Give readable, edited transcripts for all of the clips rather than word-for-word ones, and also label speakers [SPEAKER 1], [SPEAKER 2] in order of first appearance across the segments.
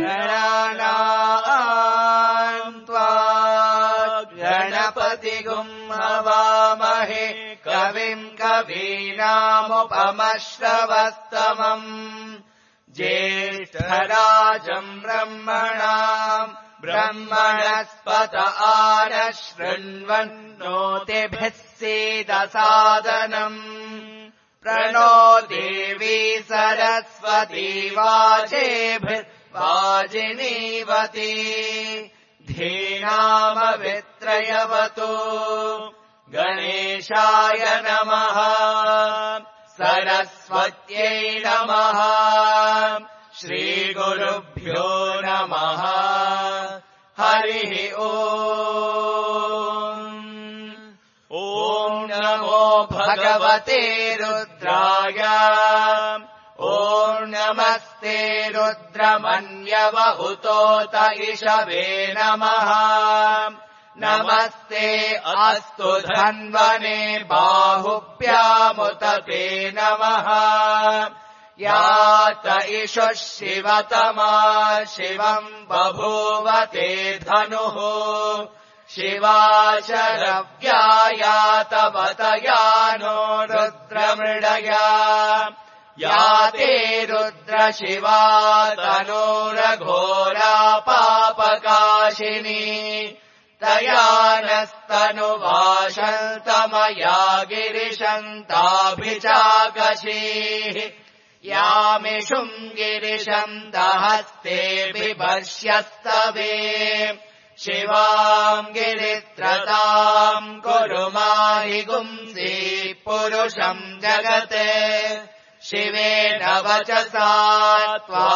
[SPEAKER 1] गणानाम् त्वा गणपतिगुम् हवामहे कविम् कवीनामुपमश्रवस्तमम् ज्येष्ठराजम् ब्रह्मणाम् ब्रह्मणस्पत आनशृण्वन्नोतिभिः सीदसादनम् प्रणो देवी सरस्वती वाजेभिर्वाजिनीवती धीनामवित्रयवतु गणेशाय नमः सरस्वत्यै नमः श्रीगुरुभ्यो नमः हरिः ॐ नमो भगवते रुद्राय ॐ नमस्ते रुद्रमन्यवहुतोत इषवे नमः नमस्ते अस्तु धन्वने बाहुभ्यामुत ते नमः यात इषुः शिवतमा शिवम् बभूव ते धनुः शिवाशरव्यायातवतयानो रुद्रमृडया याते रुद्रशिवा तनूरघोरा पापकाशिनी तया नस्तनुवाशन्तमया गिरिशन्ताभिचाकशीः यामिषुम् गिरिशम् दहस्ते बिभर्ष्यस्तवे शिवाम् गिरित्रताम् कुरु माहिगुंसि पुरुषम् जगते शिवेन वचसा त्वा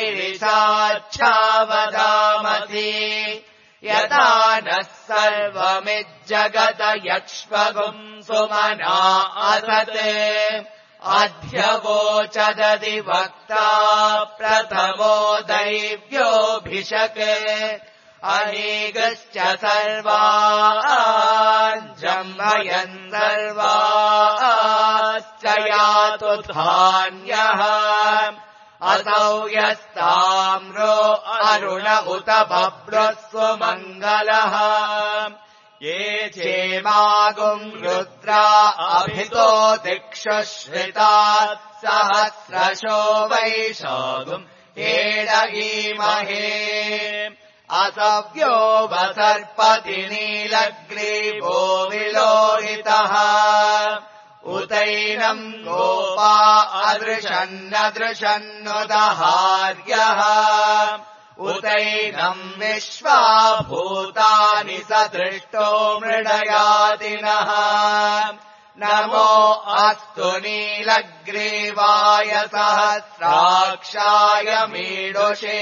[SPEAKER 1] गिरिशाच्छावदामसि यथा नः सर्वमिज्जगत यक्ष्वगुम् सुमना असते अध्यवोचदधिवक्ता प्रथमो दैव्योऽभिषके अनेकश्च सर्वाञ्जम्भयन् सर्वाश्च यातु धान्यः असौ यस्ताम्रो अरुण उत बभ्रस्व मङ्गलः ये चेमागुम् रुद्रा अभितो दिक्षुश्रितात् सहस्रशो वैशागुम् हेडगीमहे असव्यो वसर्पति नीलग्रीवो विलोहितः उतैनम् गोपा अदृशन्नदृशन्नुदहार्यः उतैनम् विश्वा भूतानि सदृष्टो मृडयादिनः नमो अस्तु नीलग्रीवाय सहस्राक्षाय मीडुषे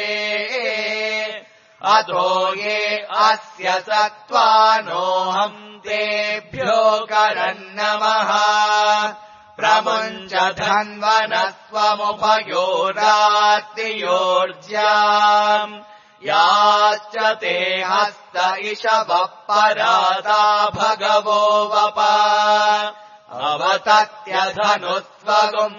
[SPEAKER 1] अतो ये अस्य सत्त्वानोऽहम् तेभ्यो करन्नमः प्रमुञ्च धन्वनस्त्वमुभयोरात्तियोर्ज्याम् याश्च ते हस्त इषवः परादा भगवो वप अवतत्यधनुस्त्वगुम्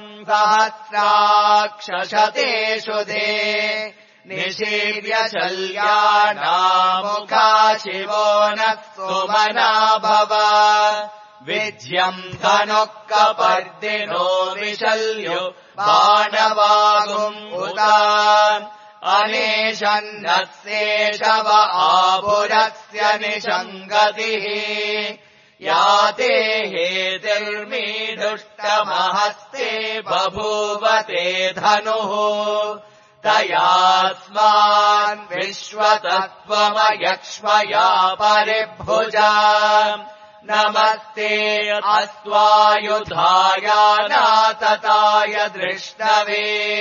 [SPEAKER 1] सहस्राक्षशतेषु दे निशीर्य शल्यानामुखा शिवो नः सुमना भव विज्यम् धनुः कपर्दिनो विशल्यो बाणवागुम् उता अनेशन्नस्येषव आपुरस्य निषङ्गतिः याते हेतिर्मीदुष्टमहस्ते बभूवते धनुः तयास्मान् विश्वतत्त्वमयक्ष्मया परिभुजा नमस्ते अस्त्वायुधायानातताय दृष्टवे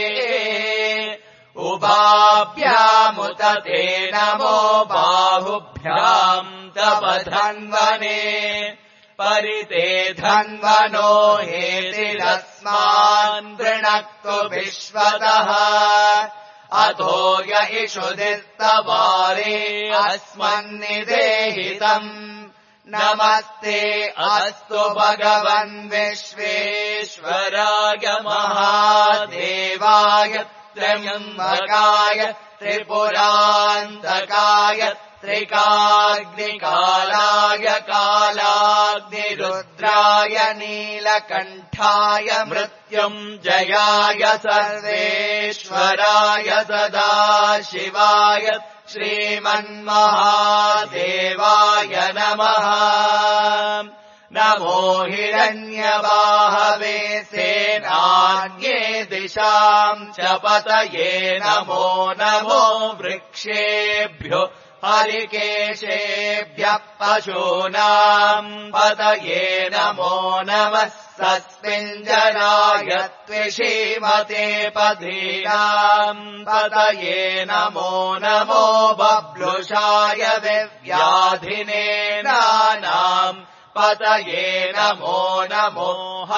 [SPEAKER 1] उभाभ्यामुत ते नमो बाहुभ्याम् तव धन्वने परिते धन्वनो हेतिरस्मान् वृणक्तु विश्वतः अथो य इषुदिस्तवारे अस्मन्निदेहितम् नमस्ते अस्तु भगवन् विश्वेश्वराय महादेवाय त्र्यम्बकाय त्रिपुरान्तकाय त्रिकाग्निकालाय कालाग्निरुद्राय नीलकण्ठाय मृत्युञ्जयाय सर्वेश्वराय सदाशिवाय श्रीमन्महादेवाय नमः। नमो हिरण्यबाहवे सेनान्ये दिशाम् च पतये नमो नमो वृक्षेभ्यो हरिकेशेभ्यः पशूनाम् पतये नमो नमः। सस्मिञ्जनाय त्विषीमते पथीनाम् पतये नमो नमो बब्लुषाय विव्याधिने नानाम् पतये नमो नमो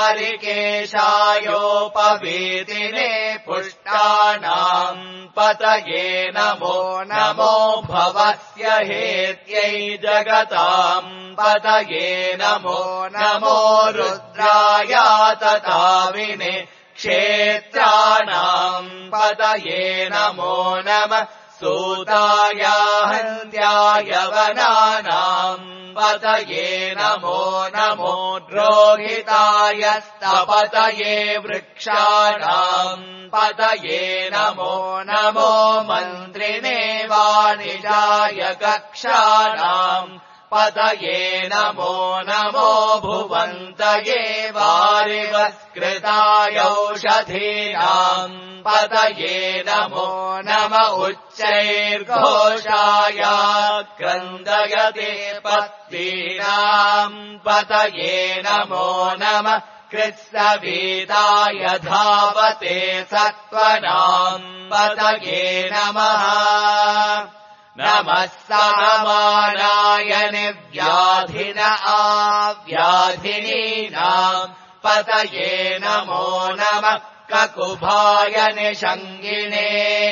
[SPEAKER 1] हरिकेशायोपवीतिने पुष्टानाम् पतये नमो नमो भवस्य हेत्यै जगताम् पतये नमो नमो रुद्राय तताविने क्षेत्राणाम् पतये नमो नमः। सूताय हन्त्याय वनानाम् पतये नमो नमो द्रोहिताय स्तपतये वृक्षाणाम् पतये नमो नमो मन्त्रिणे वाणिजाय कक्षाणाम् पतये नमो नमो भुवन्तये वारिवस्कृताय औषधीनाम् पतये नमो नम उच्चैर्घोषाय क्रन्दयते पत्नीनाम् पतये नमो नमः। कृत्सवीताय धावते सत्त्वनाम् पतये नमः। नमः सहमानाय निव्याधिन आव्याधिनीनाम् पतये नमो नमः। ककुभाय निषङ्गिने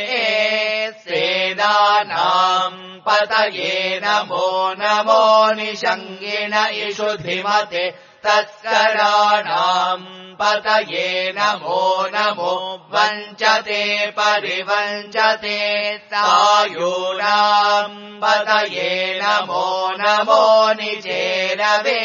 [SPEAKER 1] सेनानाम् पतये नमो नमो निषङ्गिन इषुधिमते तत्कराणाम् पतये नमो नमो वञ्चते परिवञ्चते सायूनाम् पतये नमो नमो निचेरवे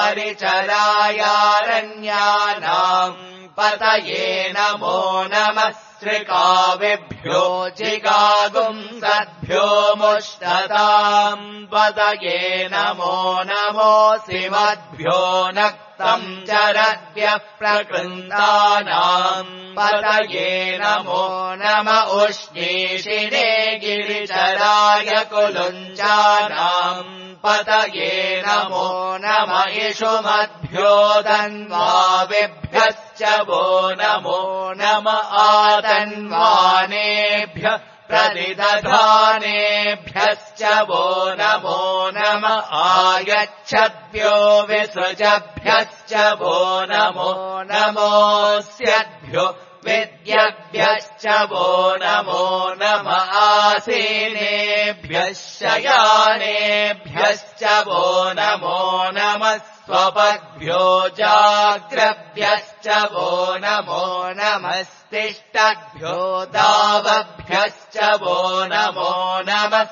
[SPEAKER 1] परिचरायारण्यानाम् पतये नमो नमः। श्रिकाविभ्यो जिगागुंसद्भ्यो मुष्टताम् पतये नमो नमो सिमद्भ्यो नक्तम् चरद्भ्यः प्रकृन्तानाम् पतये नमो नम उष्णीषिणे गिरिचराय कुलुञ्जानाम् पतये नमो नम इषुमद्भ्यो धन्वाविभ्यश्च वो नमो नम आतन्वानेभ्यः प्रतिदधानेभ्यश्च वो नमो नम आयच्छद्भ्यो विसृजभ्यश्च वो नमो नमोऽस्यद्भ्यो विद्यभ्यश्च वो नमो नम आसीनेभ्यः शयानेभ्यश्च वो नमो नमः। स्वपद्भ्यो जाग्रभ्यश्च वो नमो नमस्तिष्ठद्भ्यो दावभ्यश्च वो नमो नमः।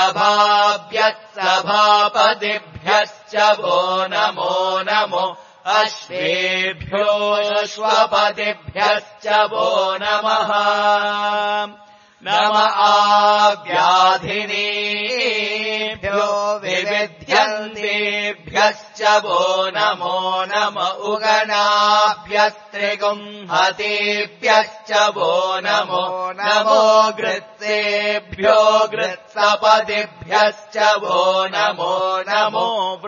[SPEAKER 1] सभाभ्यः वो नमो नमो अश्वेभ्यो श्वपतिभ्यश्च वो नमः। नम आव्याधिनीभ्यो विविध्यन्तेभ्यश्च वो नमो नम उगनाभ्यस्त्रिगुंहतेभ्यश्च वो नमो नमो गृत्सेभ्यो गृत्सपतिभ्यश्च वो नमो नमो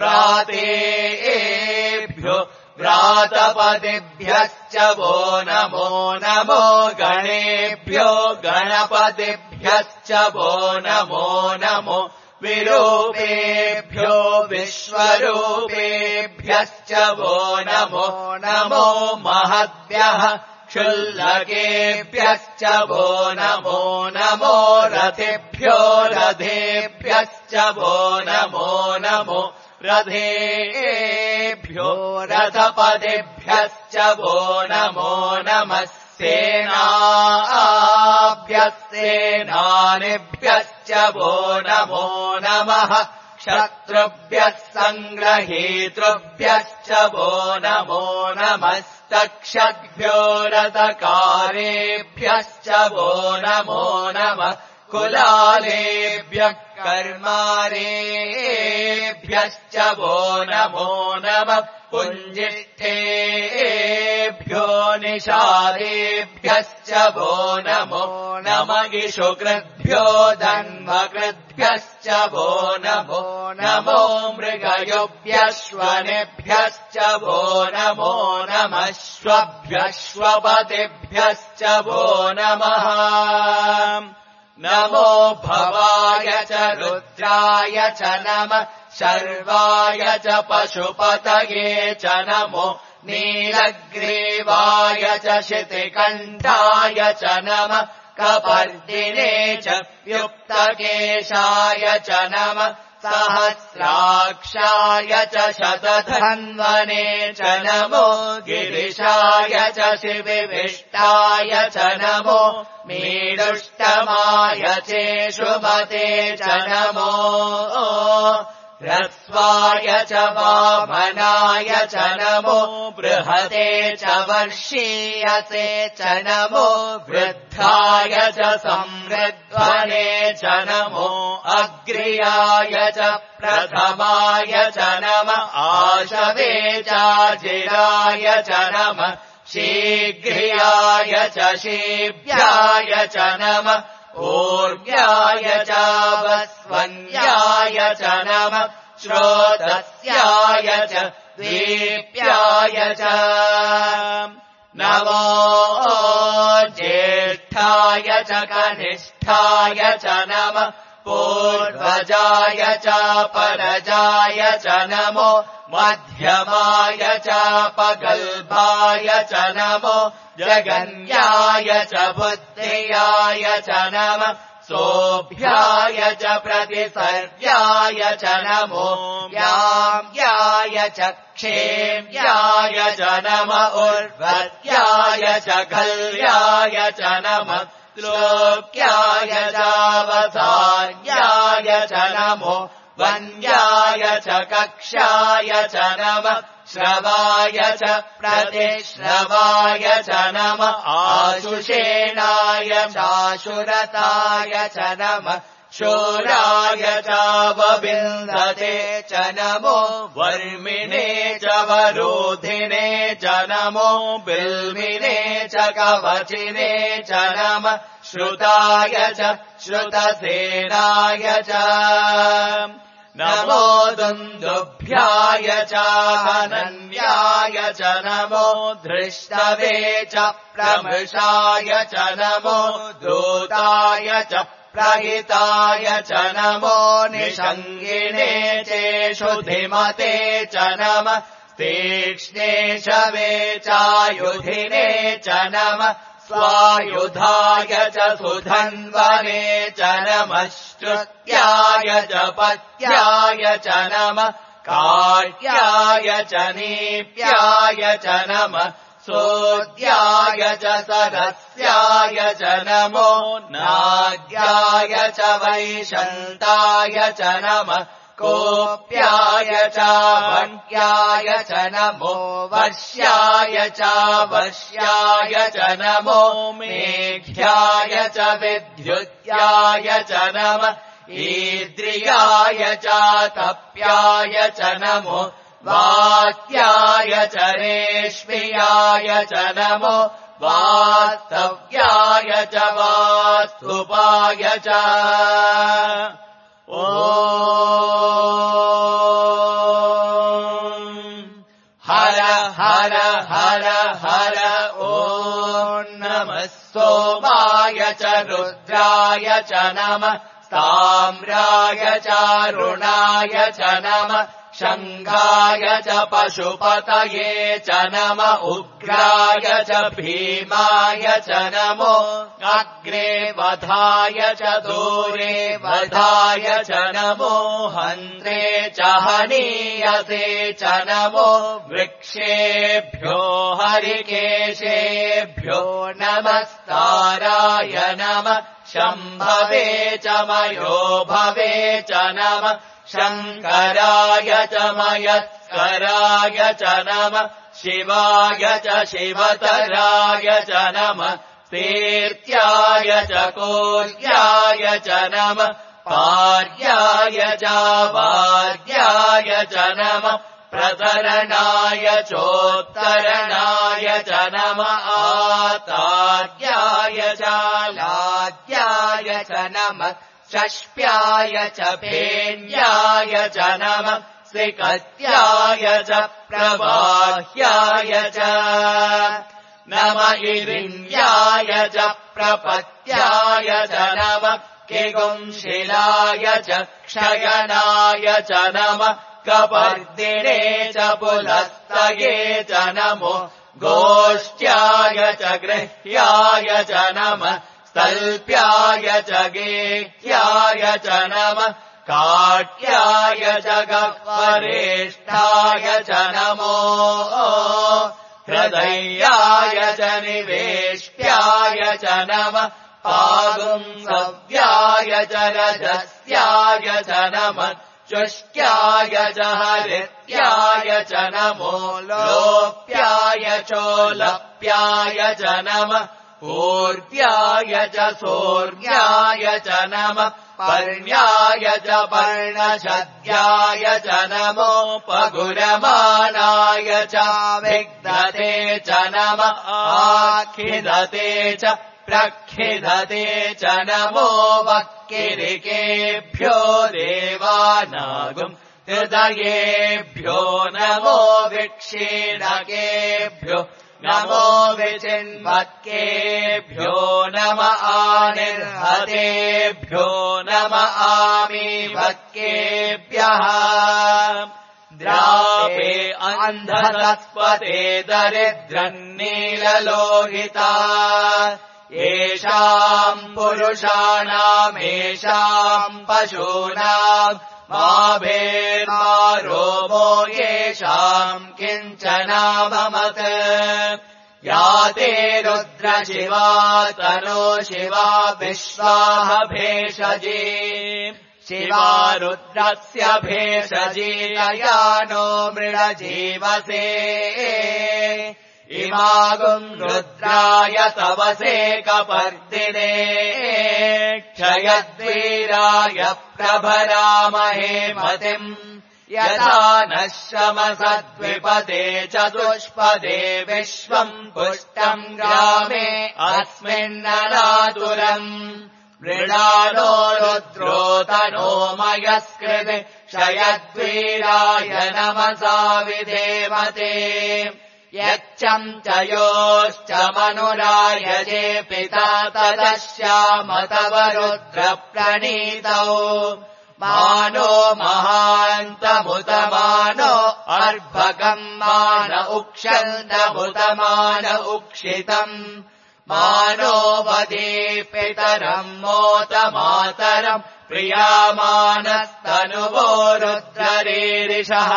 [SPEAKER 1] व्रातेभ्यो व्रातपतिभ्यश्च वो नमो नमो गणेभ्यो गणपतिभ्यश्च वो नमो नमो विरूपेभ्यो विश्वरूपेभ्यश्च वो नमो नमो महद्भ्यः क्षुल्लकेभ्यश्च वो नमो नमो रथेभ्यो रथेभ्यश्च वो नमो नमो रथेभ्यो रथपतिभ्यश्च वो नमो नमः। सेनाभ्यस्तेनानिभ्यश्च वो नमो नमः क्षत्रुभ्यः सङ्ग्रहीतृभ्यश्च वो नमो नमस्तक्षद्भ्यो रथकारेभ्यश्च वो नमो नमः कुलालेभ्यः कर्मारेभ्यश्च वो नमो नमः पुञ्जिष्ठेभ्यो निषादेभ्यश्च वो नमो नमगिषुकृद्भ्यो धन्वकृद्भ्यश्च वो नमो नमो मृगयुभ्यश्वनेभ्यश्च वो नमो नमः श्वभ्यश्वपतिभ्यश्च वो नमः नमो भवाय च रुद्राय च नमः शर्वाय च पशुपतये च नमो नीलग्रीवाय च शितिकण्ठाय च नमः कपर्दिने च युक्तकेशाय च नमः सहस्राक्षाय च शतधन्वने च नमो गिरिशाय च शिविविष्टाय च नमो मीडुष्टमाय चेषुमते च नमो ह्रस्वाय च वामनाय च नमो बृहते च वर्षीयसे च नमो वृद्धाय च संवृध्वने च नमो अग्र्याय च प्रथमाय च नमः आशवे चाजिराय च नमः शीघ्र्याय च शीभ्याय च नमः ऊर्व्याय च वस्वन्याय च नमः श्रोतस्याय च दीप्याय च नमो ज्येष्ठाय च कनिष्ठाय च नमः पूर्वजाय च परजाय च नमो मध्यमाय च पगल्भाय च नमो जगन्याय च बुद्धियाय च नमः सोऽभ्याय च प्रतिसर्व्याय च नमो व्याम्याय च क्षेम्याय च नमः उर्वत्याय च खल्याय च नमः श्लोक्याय चावसान्याय च नमो वन्याय च कक्षाय च नमः श्रवाय च प्रतिश्रवाय च नमः आशुषेणाय चाशुरताय च नमः शूराय चावबिन्दते च नमो वर्मिणे च वरोधिने च नमो बिल्मिने च कवचिने च नमः श्रुताय च श्रुतसेनाय च नमो दुन्दुभ्याय च हनन्याय च नमो धृष्टवे च प्रमृषाय च नमो दूताय च प्रहिताय च नमो निषङ्गिणे चेषुधिमते च नमः तीक्ष्णे शवे चायुधिने च नमः स्वायुधाय च सुधन्वने च नमः श्रुत्याय च पत्याय च नमः कार्याय च नीप्याय च नमः सोद्याय च सरस्याय च नमो नाद्याय च वैशन्ताय च नमः कोप्याय च वन्याय च नमो वर्ष्याय च वर्ष्याय च नमो मेघ्याय च विद्युत्याय च नमः ईद्रियाय च तप्याय च नमो वात्याय च रेश्म्याय च नमो वास्तव्याय च वास्तुपाय च ॐ हर हर हर हर ॐ नमः सोमाय च रुद्राय च नमः ताम्राय चारुणाय च नमः शङ्खाय च पशुपतये च नम उग्राय च भीमाय च नमो अग्रे वधाय च दूरे वधाय च नमो हन्त्रे च हनीयसे च नमो वृक्षेभ्यो हरिकेशेभ्यो नमस्ताराय नमः शम्भवे च मयो भवे च नमः शङ्कराय च मयत्कराय च नमः शिवाय च शिवतराय च नमः तीर्थ्याय च कोल्याय च नमः पार्याय च वार्याय च नमः प्रतरणाय चोत्तरणाय च नमः आतार्याय च लाद्याय च नमः षष्प्याय च फेन्याय च नमः श्रीकत्याय च प्रवाह्याय च नम इरिण्याय च प्रपत्याय च नमः किगुंशिलाय च क्षयनाय च नमः कपर्दिने च पुलस्तये च नमो गोष्ठ्याय च गृह्याय च नमः स्तल्प्याय च गेह्याय च नमः काट्याय च गह्वरेष्ठाय च नमो हृदयाय च निवेष्ट्याय च नमः पागुंसव्याय च रजस्याय च नमः चुष्ट्याय च हरित्याय च नमो लोप्याय चोलप्याय च नमः ऊर्ध्याय च सोर्याय च नमः पर्ण्याय च पर्णशद्याय च नमो पगुरमाणाय च विग्धते च नमः आखिदते च प्रखिदते च नमो वक्किरिकेभ्यो देवानागुम् हृदयेभ्यो नमो विक्षीणकेभ्यो नमो विचिन्वक्केभ्यो नम आनिर्हतेभ्यो नम आमीवक्केभ्यः द्रापे अन्धतस्पते दरिद्रन्नीललोहिता येषाम् पुरुषाणामेषाम् पशूनाम् मा भेर्मारोमो येषाम् किञ्चनाममत् याते रुद्रशिवा तनो शिवा विश्वाह भेषजी शिवा रुद्रस्य भेषजी तयानो मृडजीवसे इमागुम् रुद्राय तवसे कपर्दिने क्षयद्वीराय प्रभरामहे मतिम् यथा नः शमसद्विपदे चतुष्पदे विश्वम् पुष्टम् ग्रामे अस्मिन्ननातुरम् मृणालो रुद्रो तनो मयस्कृते क्षयद्वीराय नमसा विधेमते यच्चम् च योश्च मनुरायजे पिता तदश्याम तव रुद्रप्रणीतौ मानो महान्तमुतमानो अर्भकम् मान उक्षन्तमुतमान उक्षितम् मानो वदे पितरम् मोत मातरम् प्रियामानस्तनुवो रुद्ररीरिषः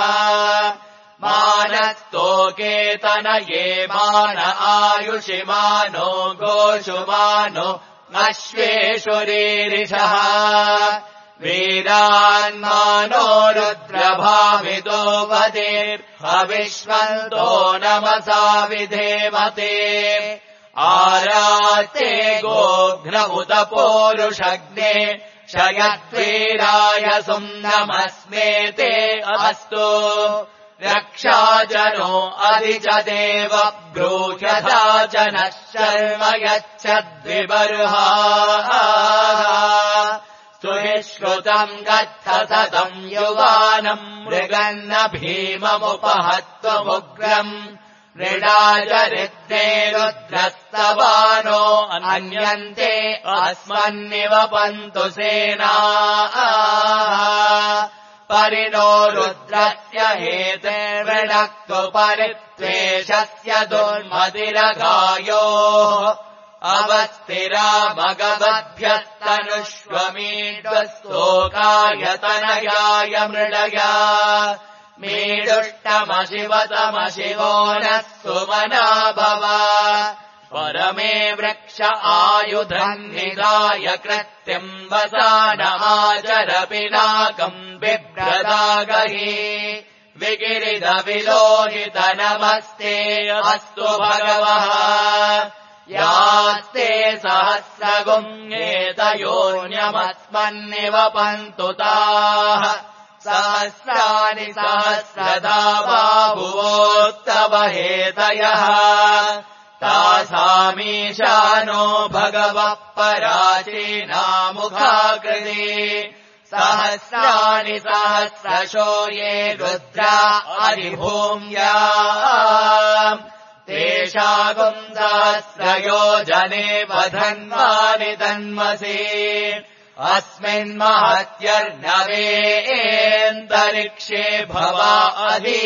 [SPEAKER 1] मानस्तोकेतनये मान आयुषि मानो गोषु मानो अश्वेषु रीरिषः वीरान्मानो रुद्रभावितो वदेर्हविष्वन्तो नमसा विधेमते आराते गोघ्न उत पोरुषग्ने क्षयद्वीराय सुम्नमस्मेते अस्तु रक्षाजनो अधि च देव ब्रूह्यथा च नः शर्म यच्छद्विबर्हाः सुनिश्रुतम् गच्छ सतम् युवानम् मृगन्न भीममुपहत्वमुग्रम् मृडाचरित्रे रुद्रस्तवानो अन्यन्ते अस्मन्निवपन्तु सेनाः परिणो रुद्रस्य हेतेर्वृणक्तु परित्वेषस्य दुर्मतिरगायोः अवस्थिरा भगवद्भ्यस्तनुष्वमीड्वस्तोकायतनयाय मृडया मीडुष्टमशिवतमशिवो नः सुमना भव परमे वृक्ष आयुधम् निधाय कृत्यम् वसानमाचर पिनाकम् बिभ्रदागहि विगिरिदविलोहित नमस्ते अस्तु भगवः यास्ते सहस्रगुण्येतयोऽन्यमस्मन्निवपन्तु ताः सहस्राणि सहस्रदा बाहुवोत्तवहेतयः तासामीशानो भगवः पराचीनामुखाकृति सहस्राणि सहस्रशो ये रुद्रा अधिभूम्या तेषागुम् सहस्रयोजने वधन्वानि तन्मसि अस्मिन्महत्यर्नवेऽन्तरिक्षे भवा अधि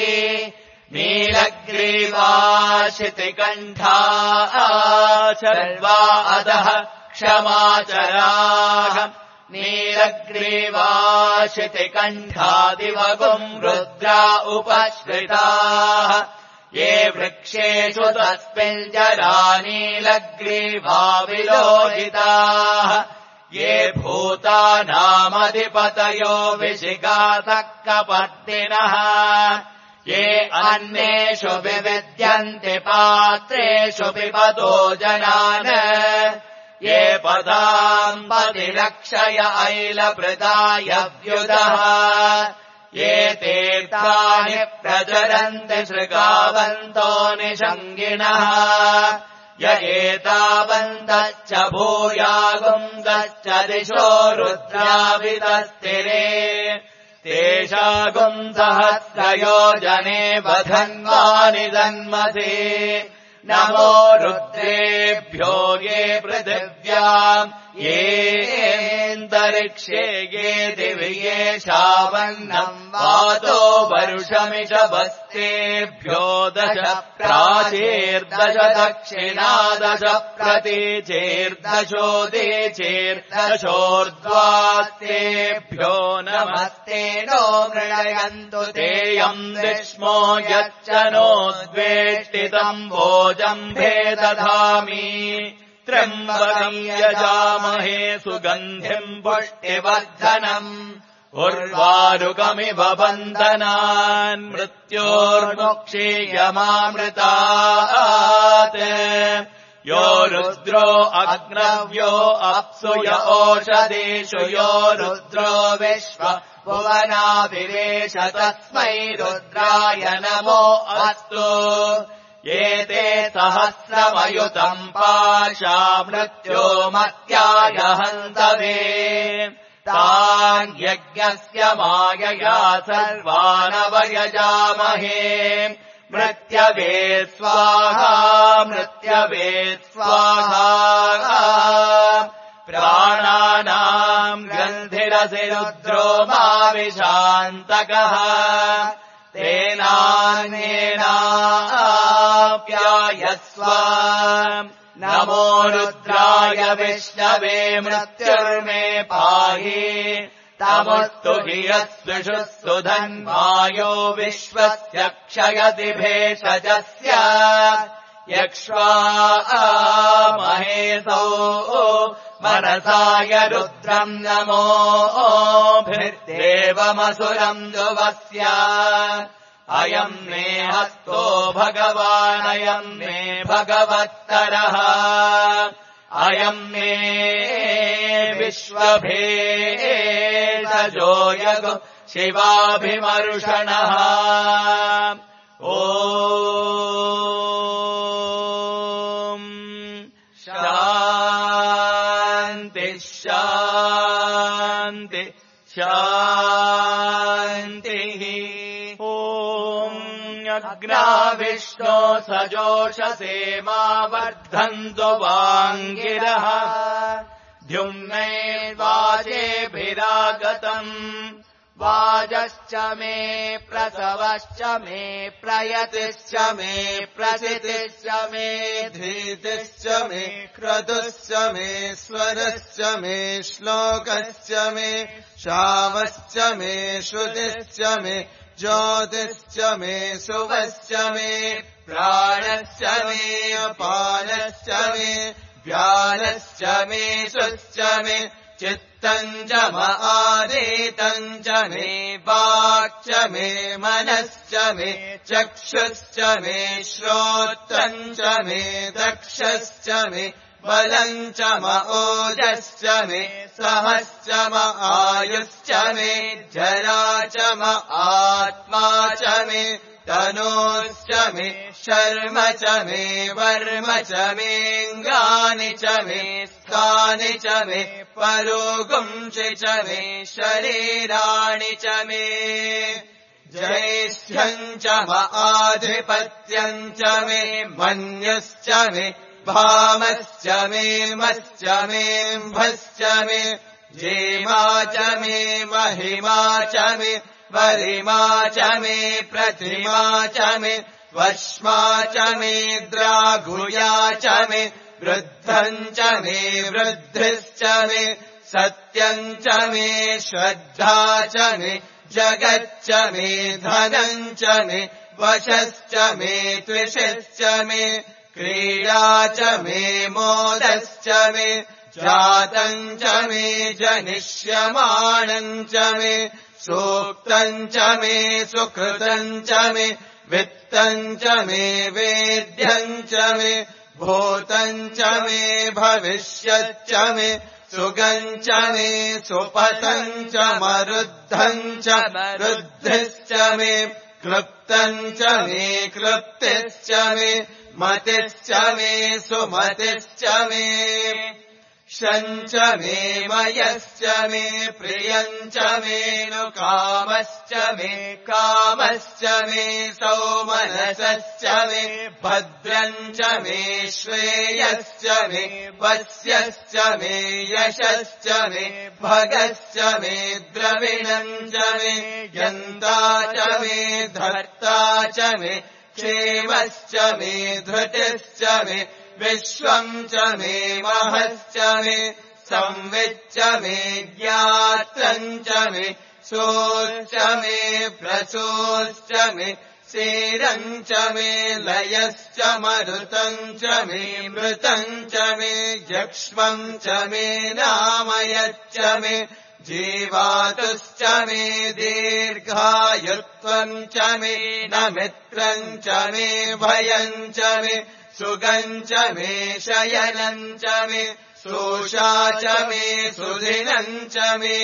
[SPEAKER 1] नीलग्रीवाशितिकण्ठा सर्वा अधः क्षमाचराः नीलग्रीवाशितिकण्ठादिवगुम् रुद्रा उपश्रिताः ये वृक्षेषु तस्मिञ्जरा नीलग्रीवा विलोहिताः ये भूतानामधिपतयो विशिखासः कपर्दिनः ये अन्येषु विविद्यन्ति पात्रेषु पिबतो जनान् ये पदाम् पतिलक्षय ऐलभृताय व्युदः ये तीर्थानि प्रचरन्ति शृगावन्तो निषङ्गिणः य एतावन्तश्च भूयागुन्दश्च दिशो रुद्रावितस्तिरे तेषागुम् सहस्रयोजने वधन्वानि तन्मसि नमो रुद्रेभ्यो ये पृथिव्याम् येऽन्तरिक्षे ये दिवि ये शावन्नम् वातो वर्षमिषभस्तेभ्यो दश प्राचीर्दश दक्षिणादश प्रतीचीर्दशोदीचीर्दशोर्ध्वास्तेभ्यो नमस्ते नो मृळयन्तु तेयम् विष्मो यच्च नोद्वेष्टितम् भोजम्भे दधामि त्र्यम्बकम् यजामहे सुगन्धिम् पुष्टिवर्धनम् उर्वारुकमिव बन्धनान् मृत्योर्मुक्षीयमामृतात् यो रुद्रो अग्नव्यो अप्सु य ओषधीषु यो रुद्रो विश्व भुवनाभिरेश तस्मै रुद्राय नमो अस्तु एते सहस्रमयुतम् पाशा मृत्यो मत्याय हन्तवे तान् यज्ञस्य मायया सर्वानवयजामहे मृत्यवे स्वाहा मृत्यवे स्वाहा प्राणानाम् गन्धिरसि रुद्रो माविशान्तकः तेनान्येनाप्यायस्व नमो रुद्राय विष्णवे मृत्युर्मे पाहि तमुस्तु हि यस्विषु सुधन्वायो विश्वस्य क्षयति भेषजस्य यक्ष्वा महेशो मनसाय रुद्रम् नमोभिर्देवमसुरम् दुवस्य अयम् मे हस्तो भगवानयम् मे भगवत्तरः अयम् मे विश्वभेषजो यगो शिवाभिमर्षणः ॐ शान्ति शान्ति शान्तिः अग्राविष्णो सजोषसे मा वर्धन्तु वाङ्गिरः द्युम्नैर्वाचेभिरागतम् वाजश्च मे प्रसवश्च मे प्रयतिश्च मे प्रसितिश्च मे
[SPEAKER 2] धीतिश्च मे क्रतुश्च मे स्वरश्च मे श्लोकश्च मे शावश्च मे श्रुतिश्च मे ज्योतिश्च मे सुवश्च मे प्राणश्च मे अपानश्च मे व्यानश्च मे सुश्च मे चित्तम् च आदितम् च मे वाक् च मे मनश्च मे चक्षुश्च मे श्रोत्रम् च मे दक्षश्च मे बलम् च ओजश्च मे सहश्च आयुश्च मे जरा च आत्मा च मे तनोश्च मे शर्म च मे वर्म च मेऽङ्गानि च मे स्थानि च मे परोगुंसि च मे शरीराणि च मे ज्येष्ठ्यम् च आधिपत्यम् च मे मन्युश्च मे भामश्च मे मश्च मेऽम्भश्च मे जेमा च मे महिमा च मे वरिमा च मे प्रतिमा च मे वश्मा च मे द्राघुया च मे वृद्धम् च मे वृद्धिश्च मे सत्यम् च मे श्रद्धा च मे जगच्च मे धनम् च मे वशश्च मे त्विषश्च मे क्रीडा च मे मोदश्च मे जातम् च मे जनिष्यमाणम् च मे सूक्तम् च मे सुकृतम् च मे वित्तम् च मे वेद्यम् च मे भूतम् च मे भविष्यच्च मे सुगम् च मे सुपथम् च मरुद्धम् च मरुद्धिश्च मे क्लृप्तम् च मे क्लृप्तिश्च मे मतिश्च मे सुमतिश्च मे शम् च मे मयश्च मे प्रियम् च मे नुकामश्च मे कामश्च मे सौमनसश्च मे भद्रम् च मे श्रेयश्च मे वस्यश्च मे यशश्च मे भगश्च मे द्रविणम् च मे यन्ता च मे धर्ता च मे क्षेमश्च मे धृतिश्च मे विश्वम् च मे महश्च मे संविच्च मे ज्ञात्रम् च मे सोश्च मे प्रसोश्च मे सीरम् च मे लयश्च मरुतम् च मे मृतम् च मे यक्ष्मम् च मे नामयच्च मे जीवातुश्च मे दीर्घायुत्वम् च मे न मित्रम् च मे भयम् च मे सुगम् च मे शयनम् च मे सोषा च मे सुदिनम् च मे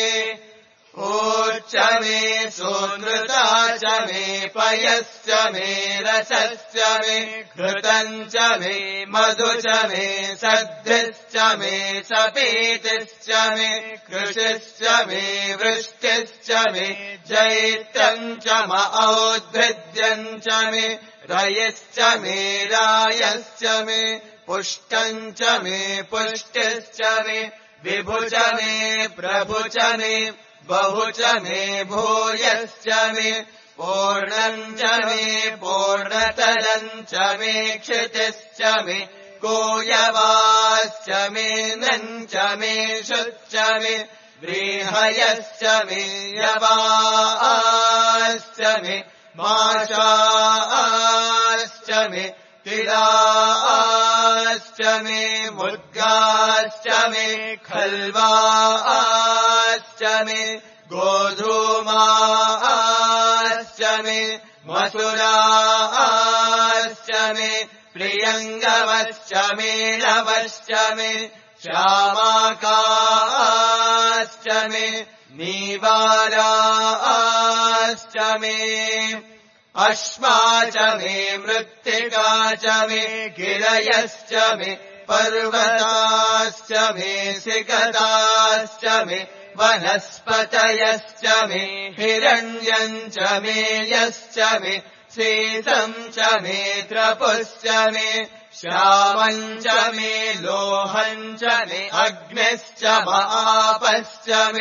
[SPEAKER 2] ऊर्च मे सोनृता च मे पयश्च मे रसश्च मे घृतम् च मे मधु च मे सद्धिश्च मे सपीतिश्च मे कृषिश्च मे वृष्टिश्च मे जैत्रम् च औद्भिद्यम् च मे रयश्च मे रायश्च मे पुष्टम् च मे पुष्टिश्च मे विभु च मे प्रभु च मे बहु च मे भूयश्च मे पूर्णम् च मे पूर्णतरम् च मे क्षितिश्च मे कोयवाश्च मे नम् च मे शुच्च मे व्रीहयश्च मे यवाश्च मे माशाश्च मे तिलाश्च मे मुद्गाश्च मे खल्वाश्च मे गोधूमाश्च मे मसुराश्च मे प्रियङ्गवश्च मे नवश्च मे श्यामाकाश्च मे नीवाराश्च मे अश्मा च मे मृत्तिका च मे गिरयश्च मे पर्वताश्च मे सिकताश्च मे वनस्पतयश्च मे हिरण्यम् च मे यश्च मे सीतम् च मे त्रपुश्च मे श्यामम् च मे लोहम् च मे अग्निश्च आपश्च मे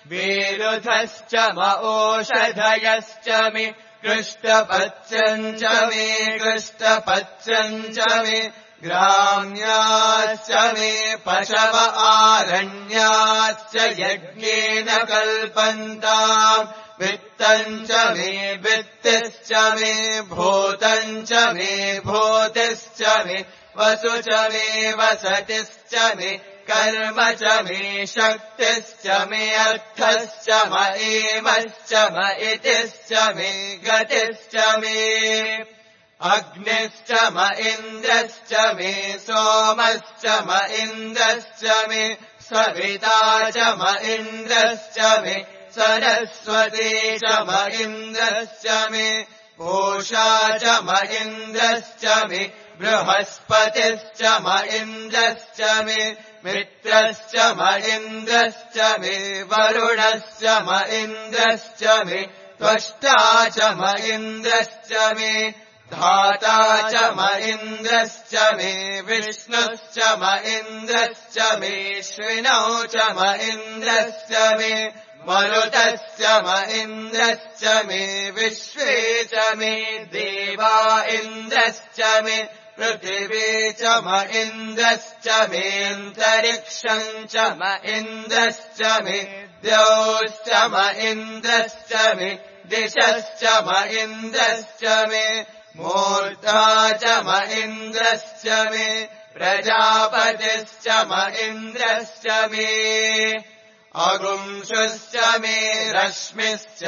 [SPEAKER 2] विरुधश्च म ओषधयश्च मे कृष्टपत्यम् च मे कृष्टपत्यम् च मे ग्राम्याश्च मे पशव आरण्याश्च यज्ञेन कल्पन्ताम् वित्तम् च मे वित्तिश्च मे भूतम् च मे भूतिश्च मे वसु च मे वसतिश्च मे कर्म च मे शक्तिश्च मे अर्थश्च म एमश्च म इतिश्च मे गतिश्च मे अग्निश्च म इन्द्रश्च मे सोमश्च म इन्द्रश्च मे सविता च म इन्द्रश्च मे सरस्वती च म इन्द्रश्च मे पूषा च म इन्द्रश्च मे बृहस्पतिश्च म इन्द्रश्च मे मित्रश्च म इन्द्रश्च मे वरुणश्च म इन्द्रश्च मे त्वष्टा च म इन्द्रश्च मे धाता च म इन्द्रश्च मे विष्णुश्च म इन्द्रश्च मे श्विनौ च म इन्द्रश्च मे मरुतश्च म इन्द्रश्च मे विश्वे च मे देवा इन्द्रश्च मे पृथिवी च म इन्द्रश्च मेऽन्तरिक्षम् च म इन्द्रश्च मे द्यौश्च म इन्द्रश्च मे दिशश्च म इन्द्रश्च मे मूर्धा च म इन्द्रश्च मे प्रजापतिश्च म इन्द्रश्च मे अगुंशुश्च मे रश्मिश्च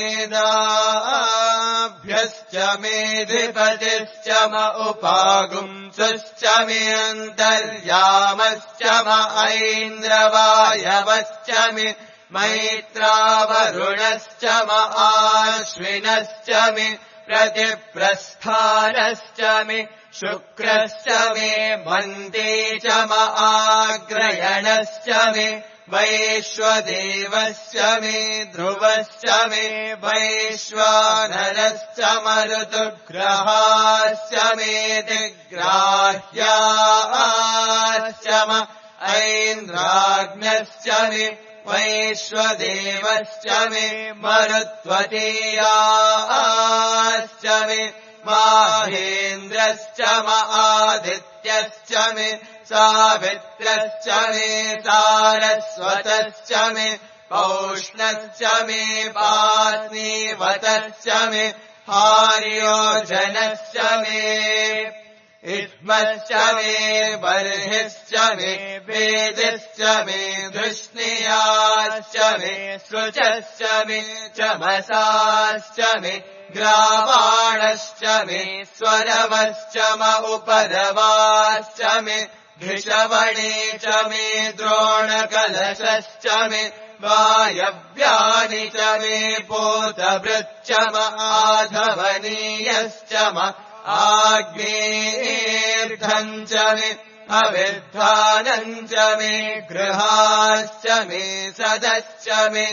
[SPEAKER 2] मेधाभ्यश्च मेधिपतिश्च म उपागुंसुश्च मे अन्तर्यामश्च म ऐन्द्रवायवश्च मे मैत्रावरुणश्च म आश्विनश्च मे प्रतिप्रस्थानश्च मे शुक्रश्च मे मन्दी च म आग्रयणश्च मे वैश्वदेवश्च मे ध्रुवश्च मे वैश्वानरश्च मरुतुग्रहाश्च मे दिग्राह्याश्च म ऐन्द्राग्न्यश्च मे वैश्वदेवश्च मे मरुत्वतीयाश्च मे माहेन्द्रश्च म आदित्यश्च मे सावित्रश्च मे सारस्वतश्च मे पौष्णश्च मे पार्थिवतश्च मे हार्योजनश्च मे इद्मश्च मे बर्हिश्च मे वेदिश्च मे धृष्णियाश्च मे सृजश्च मे चमसाश्च मे ग्रावाणश्च मे स्वरवश्च म उपरवाश्च मे धिषवणे च मे द्रोणकलशश्च मे वायव्यानि च मे पोतभृच्च म आधवनीयश्च म आग्नेयेर्धम् च मे अविद्धानम् च मे गृहाश्च मे सदश्च मे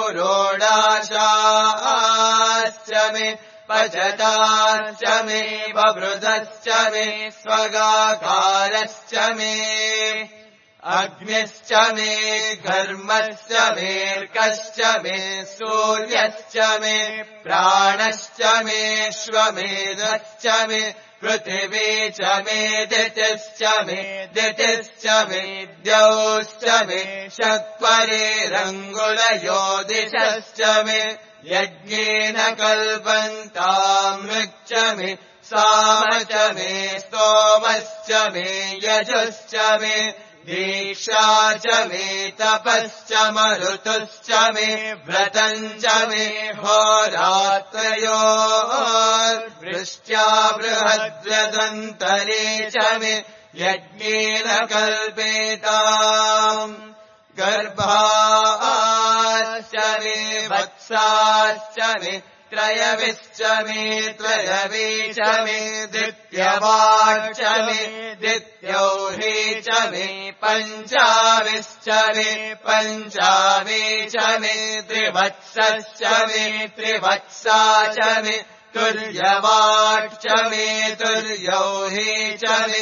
[SPEAKER 2] पुरोडाशाश्च मे पचताश्च मे बभृतश्च मे स्वगाकारश्च मे अग्निश्च मे घर्मश्च मेऽर्कश्च मे सूर्यश्च मे प्राणश्च मे श्वमेधश्च मे पृथिवी च मे दितिश्च मे द्यौश्च मे शक्वरेरङ्गुलयो दिशश्च मे यज्ञेन कल्पन्तामृक् च मे साम च मे स्तोमश्च मे यजुश्च मे दीक्षा च मे तपश्च मरुतुश्च मे व्रतम् च मे होरात्रयोर्वृष्ट्या बृहद्व्रदन्तरे च मे यज्ञेन कल्पेताम् गर्भाश्च मे वत्साश्च मे त्रयविश्च मे त्रयवी च मे दित्यवाच्च मे दित्यौही च मे पञ्चाविश्च मे पञ्चावी च मे त्रिवत्सश्च मे त्रिवत्सा च मे तुर्यवाच्च मे तुर्यौही च मे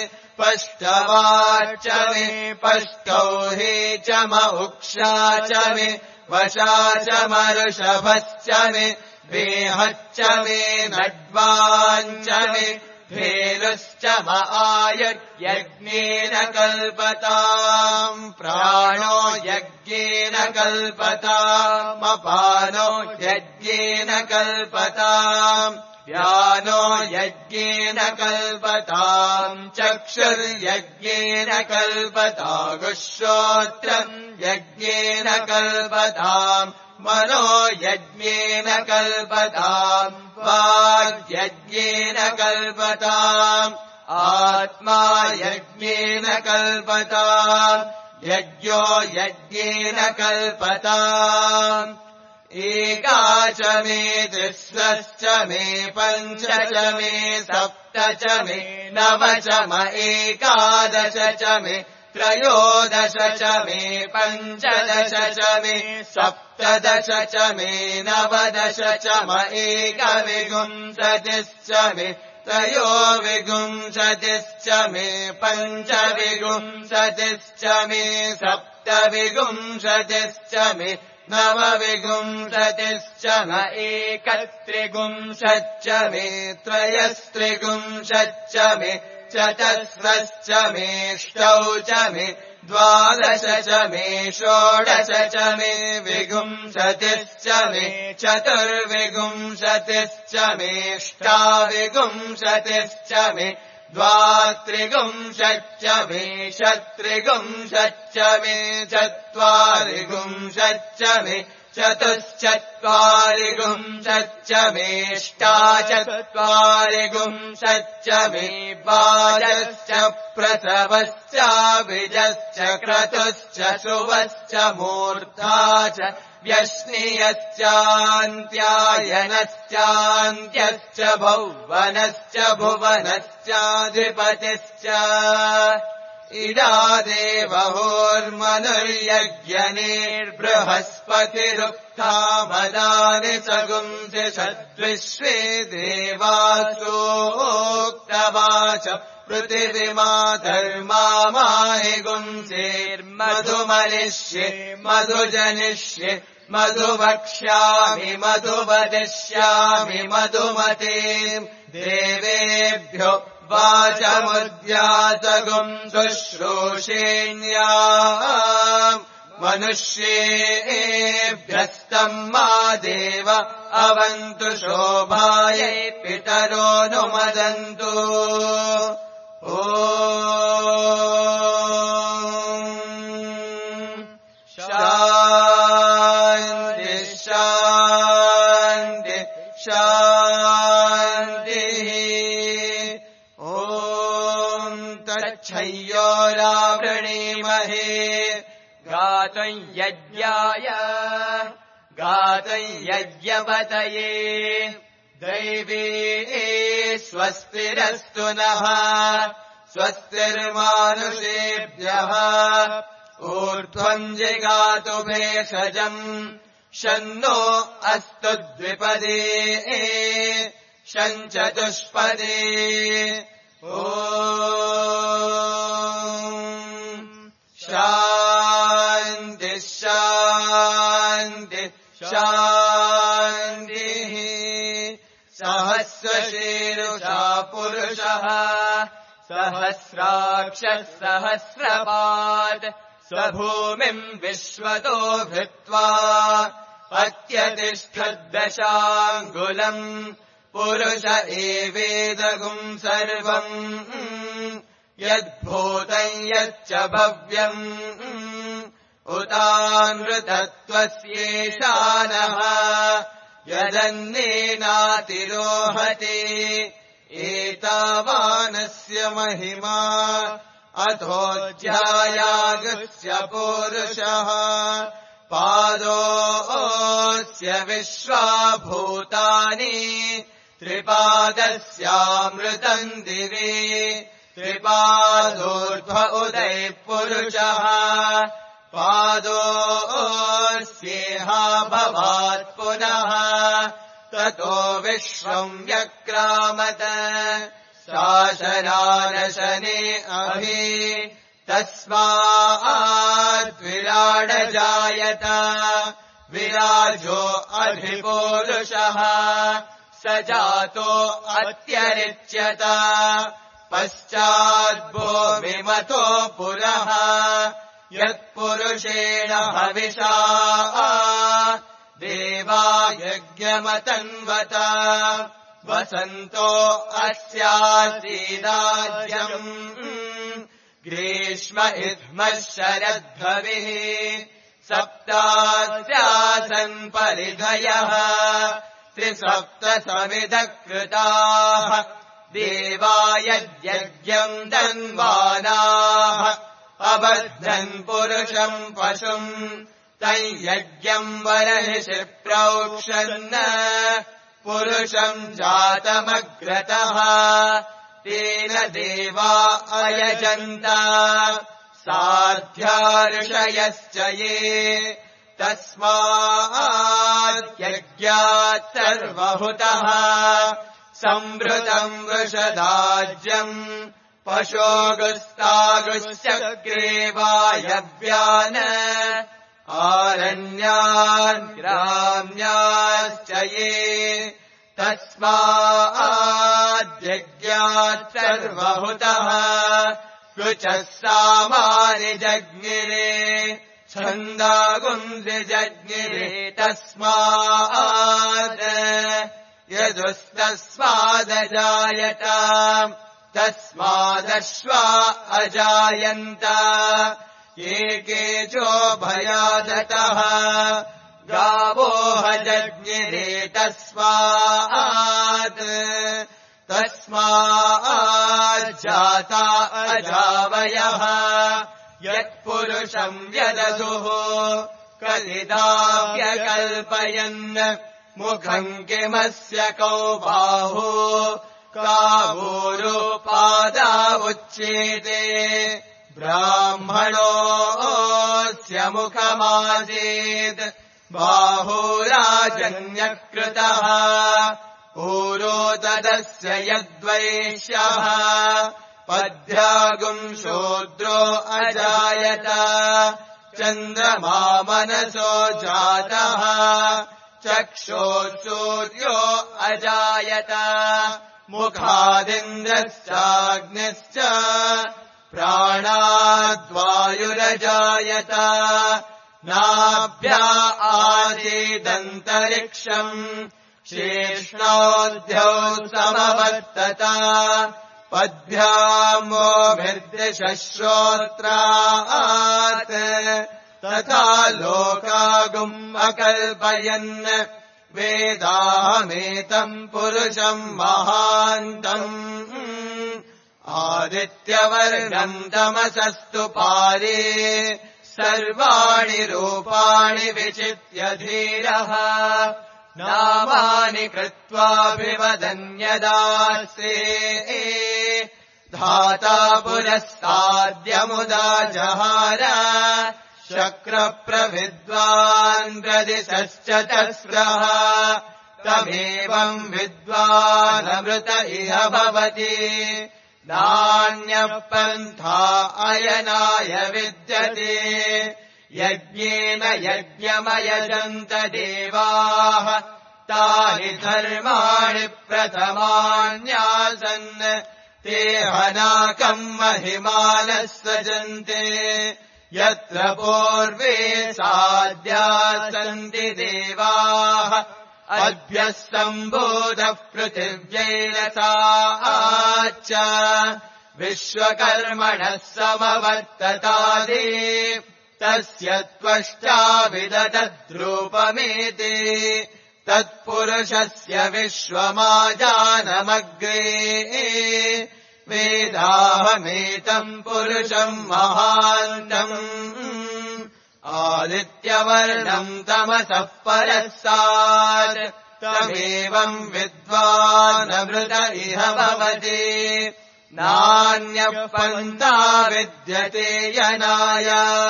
[SPEAKER 2] पष्टवाच्च मे पष्टौही च म उक्षा च मे वशाच मरुषभश्च मे वेहच्च मे नड्वाञ्च मे धेनुश्च आयुर्यज्ञेन कल्पताम् प्राणो यज्ञेन कल्पताम् अपानो यज्ञेन कल्पताम् व्यानो यज्ञेन कल्पताम् चक्षुर्यज्ञेन कल्पतागुश्रोत्रम् यज्ञेन कल्पताम् मनो यज्ञेन कल्पताम् वाग्यज्ञेन कल्पताम् आत्मा यज्ञेन कल्पताम् यज्ञो यज्ञेन कल्पताम् एकाच मे तिस्रश्च मे पञ्च च मे सप्त च मे नव च म एकादश च मे त्रयोदश च मे पञ्चदश च मे सप्तदश च मे नवदश च म एकविंशतिश्च मे त्रयोविंशतिश्च मे पञ्चविंशतिश्च मे सप्तविंशतिश्च मे नवविंशतिश्च म एकत्रिंशच्च मे त्रयस्त्रिंशच्च मे चतस्रश्च मेष्टौ च मे द्वादश च मे षोडश च मे विंशतिश्च मे चतुर्विंशतिश्च मेष्टाविंशतिश्च मे द्वात्रिंशच्च मे षत्रिंशच्च मे चत्वारिंशच्च मे चतुश्चत्वारिंशच्च मेष्टाचत्वारिंशच्च मे बाजश्च प्रसवश्च बीजश्च क्रतुश्च शुभश्च मूर्धा च व्यश्नियश्चान्त्यायनश्चान्त्यश्च भुवनश्च भुवनश्चाधिपतिश्च इडादेवहोर्मनुर्यज्ञनेर्बृहस्पतिरुक्था मदानि सगुंसि सद्विश्वे देवासोक्तवाच पृथिविमा धर्मा माहि गुंसेर्मधुमनिष्ये मधुजनिष्ये मधुवक्ष्यामि मधुवदिष्यामि मधुमते देवेभ्यो वाचमुद्यासगुम् शुश्रूषेण्याम् मनुष्येभ्यस्तम् मा देव अवन्तु शोभायै पितरो नुमदन्तु ॐ शान्ति शान्ति शान्तिः ॐ तच्छय्योरावृणीमहे
[SPEAKER 1] गातुम् यज्ञाय गातुम् यज्ञपतये दैवी स्वस्तिरस्तु नः स्वस्तिर्मानुषेभ्यः ऊर्ध्वम् जिगातु भेषजम् शन्नो अस्तु द्विपदे शञ्चतुष्पदे ॐ शान्ति शान्ति शान्तिः सहस्रशीर्षा पुरुषः सहस्राक्षः सहस्रपात् स्वभूमिम् विश्वतो भृत्वा अत्यतिष्ठद्दशाङ्गुलम् पुरुष एवेदगुम् सर्वम् यद्भूतम् यच्च भव्यम् उतानृतत्वस्येशानः यदन्नेनातिरोहति एतावानस्य महिमा अथोऽध्यायागस्य पुरुषः पादोऽस्य विश्वाभूतानि त्रिपादस्यामृतम् दिवि त्रिपादोर्ध्व उदयः पुरुषः पादोऽस्येहा भवात् पुनः ततो विश्वम् व्यक्रामत शासनानशने अभि तस्माद्विराडजायत
[SPEAKER 2] विराजो अधिपूरुषः स जातो अत्यरिच्यत पश्चाद्भो विमतो पुरः यत्पुरुषेण हविषा देवा यज्ञमतन्वत वसन्तो अस्यासीदाज्यम् ग्रीष्म इद्मः शरद्भविः सप्तास्यासन् परिधयः त्रिसप्तसमिधः कृताः देवा यज्ञम् धन्वानाः अबद्धन् पुरुषम् पशुम् तैयज्ञम् वरहिषि प्रोक्षन् पुरुषम् जातमग्रतः तेन देवा अयजन्त साध्या ऋषयश्च ये तस्माद्यज्ञात् सर्वहुतः संवृतम् वृषदाज्यम् पशोगुस्तागुश्चक्रे वायव्यान् आरण्यान् ग्राम्याश्च ये तस्माद्यज्ञात् सर्वहुतः कुचः सामानि जज्ञिरे छन्दागुंसि जज्ञिरे तस्मात् यदुस्तस्मादजायत तस्मादश्वा अजायन्त एकेचो भयादतः गावो जज्ञिरे तस्माज्जाता अजावयः यत्पुरुषम् व्यदधुः कलिदाव्यकल्पयन् मुखम् किमस्य कौ बाहु कावोरुपादावुच्येते ब्राह्मणोऽस्य मुखमासीत् बाहुराजन्यकृतः ऊरोददस्य यद्वैश्यः पद्भ्यागुम् शूद्रो अजायत चन्द्रमा मनसो जातः चक्षुर्सूर्यो अजायत मुखादिन्द्रश्चाग्निश्च प्राणाद्वायुरजायत नाभ्या आसीदन्तरिक्षम् शेष्णोऽध्यौ समवर्तत पद्भ्यामोभिर्दशश्रोत्रात् तथा लोकागुम् अकल्पयन् वेदाहमेतम् पुरुषम् महान्तम् आदित्यवर्णम् तमसस्तु पारे सर्वाणि रूपाणि विचित्य धीरः नामानि कृत्वाभिवदन्यदास्ते धाता पुरस्ताद्यमुदा जहार शक्रप्रविद्वान् प्रदिशश्च तस्रः तमेवम् विद्वानमृत इह भवति नान्यः पन्था अयनाय विद्यते यज्ञेन यज्ञमयजन्त देवाः तानि धर्माणि प्रथमान्यासन् ते हनाकम् महिमानः सजन्ते यत्र पूर्वे साध्याः सन्ति देवाः अभ्यः सम्बोधः पृथिव्यैरसाच्च विश्वकर्मणः समवर्ततादि तस्य त्वष्टा विदधद्रूपमेति तत्पुरुषस्य विश्वमाजानमग्रे वेदाहमेतम् पुरुषम् महान्तम् आदित्यवर्णम् तमसः परस्तात् तमेवम् विद्वानमृत इह भवति नान्यः पन्था विद्यते यनाय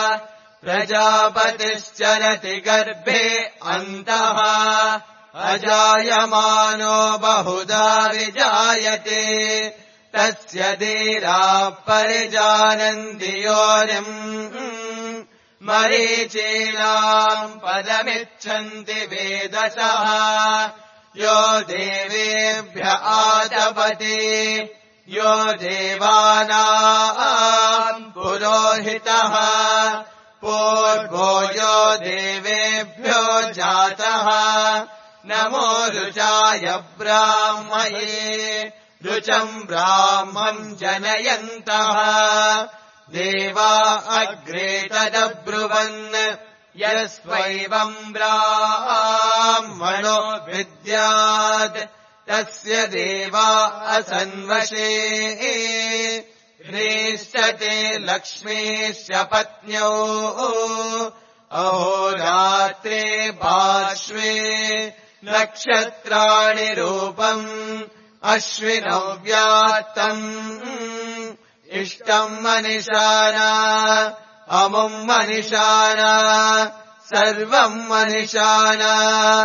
[SPEAKER 2] प्रजापतिश्चरति गर्भे अन्तः अजायमानो बहुधा विजायते तस्य धीराः परिजानन्ति योनिम् मरीचीनाम् पदमिच्छन्ति वेदसः यो देवेभ्य आदपति यो देवानाम् पुरोहितः पूर्वो यो देवेभ्यो जातः नमो रुचाय ब्राह्मये रुचम् ब्राह्मम् जनयन्तः देवा अग्रे तदब्रुवन् यस्त्वैवम् ब्राह्मणो विद्यात् तस्य देवा असन्वशे ह्रीष्यते लक्ष्मीश्च पत्न्यौ अहोरात्रे पार्श्वे नक्षत्राणि रूपम् अश्विनौ व्यात्तम् इष्टम् मनिषाना अमुम् मनिषाना सर्वम् मनिषाना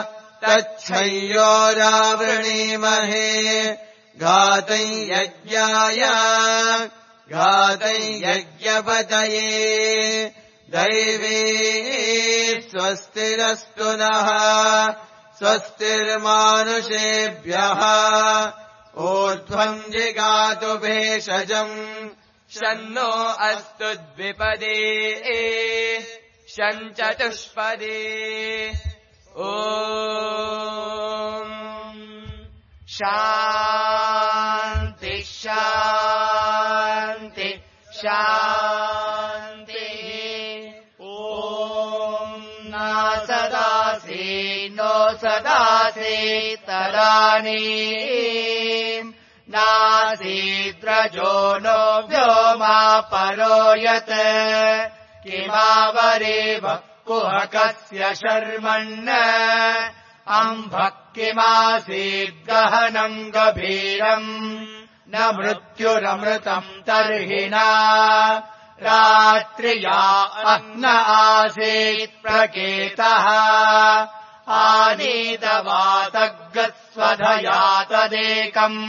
[SPEAKER 2] तच्छय्योरावृणीमहे घातम् यज्ञाय घातम् यज्ञपतये दैवी स्वस्तिरस्तु नः स्वस्तिर्मानुषेभ्यः ऊर्ध्वम् जिगातु भेषजम्
[SPEAKER 1] शन्नो अस्तु द्विपदे शञ्चतुष्पदे ॐ शान्ति शान्ति शान्तिः ॐ नासदासि नो सदासि तदानी नासीद्रजो नो व्योमा परो यत् किमावरे कुहकस्य शर्मन् अम्भः किमासीद्गहनम् गभीरम् न मृत्युरमृतम् तर्हि न रात्र्या अह्न आसीत् प्रकेतः आनीतवातगत्स्वधया तदेकम्